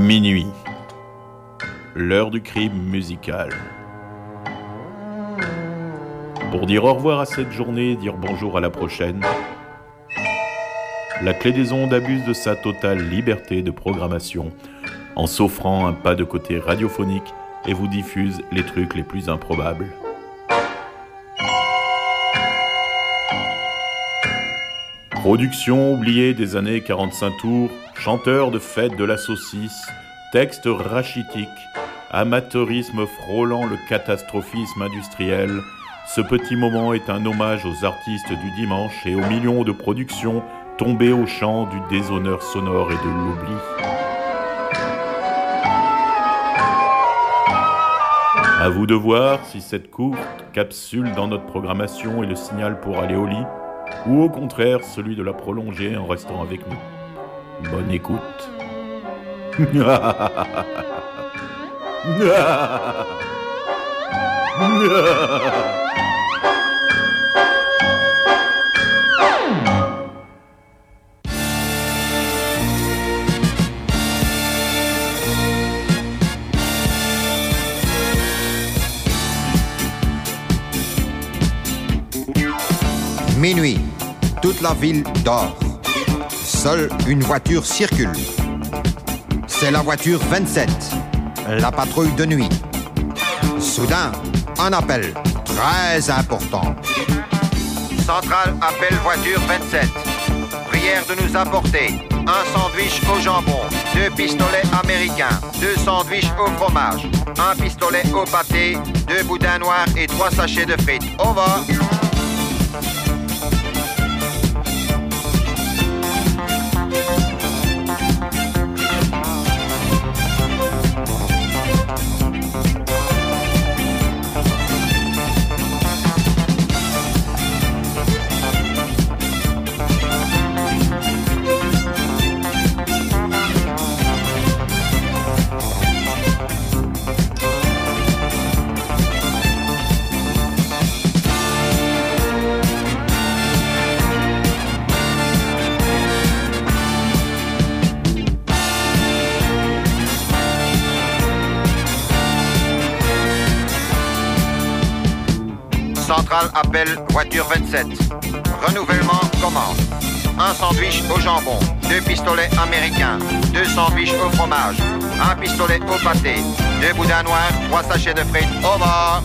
Minuit. L'heure du crime musical. Pour dire au revoir à cette journée et dire bonjour à la prochaine, la Clé des Ondes abuse de sa totale liberté de programmation en s'offrant un pas de côté radiophonique et vous diffuse les trucs les plus improbables. Production oubliée des années 45 tours, chanteur de fête de la saucisse, texte rachitique, amateurisme frôlant le catastrophisme industriel, ce petit moment est un hommage aux artistes du dimanche et aux millions de productions tombées au champ du déshonneur sonore et de l'oubli. À vous de voir si cette courte capsule dans notre programmation est le signal pour aller au lit, ou au contraire celui de la prolonger en restant avec nous. Bonne écoute. Minuit, toute la ville dort. Seule une voiture circule. C'est la voiture 27, la patrouille de nuit. Soudain, un appel très important. Centrale appelle voiture 27. Prière de nous apporter un sandwich au jambon, 2 pistolets américains, 2 sandwichs au fromage, 1 pistolet au pâté, 2 boudins noirs et 3 sachets de frites. Au revoir. Centrale appelle voiture 27. Renouvellement commande. 1 sandwich au jambon, 2 pistolets américains, 2 sandwichs au fromage, 1 pistolet au pâté, 2 boudins noirs, 3 sachets de frites. Au revoir.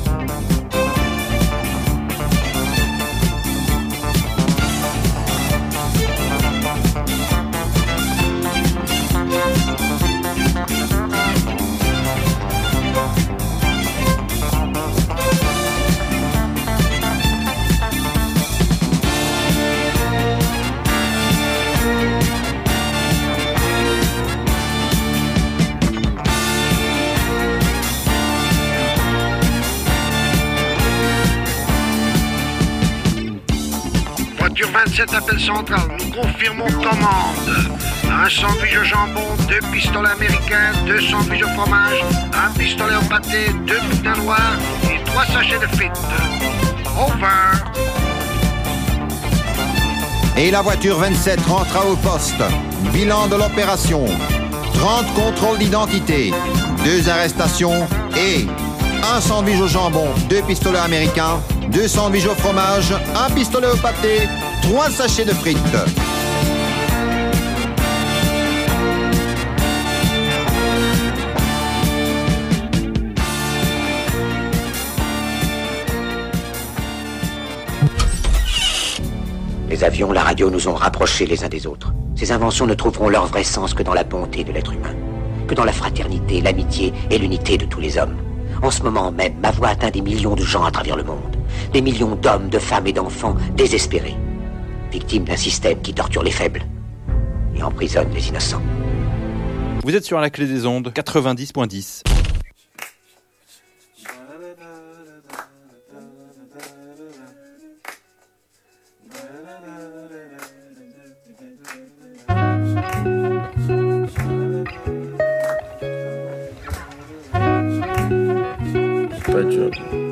Voiture 27 appel central, nous confirmons commande. 1 sandwich au jambon, 2 pistolets américains, 2 sandwichs au fromage, 1 pistolet au pâté, 2 boudins noirs et 3 sachets de frites. Over. Et la voiture 27 rentra au poste. Bilan de l'opération. 30 contrôles d'identité, 2 arrestations et 1 sandwich au jambon, 2 pistolets américains, 2 sandwichs au fromage, 1 pistolet au pâté, 3 sachets de frites. Les avions, la radio nous ont rapprochés les uns des autres. Ces inventions ne trouveront leur vrai sens que dans la bonté de l'être humain, que dans la fraternité, l'amitié et l'unité de tous les hommes. En ce moment même, ma voix atteint des millions de gens à travers le monde. Des millions d'hommes, de femmes et d'enfants désespérés. Victimes d'un système qui torture les faibles et emprisonne les innocents. Vous êtes sur la Clé des Ondes, 90.10. Pas de job.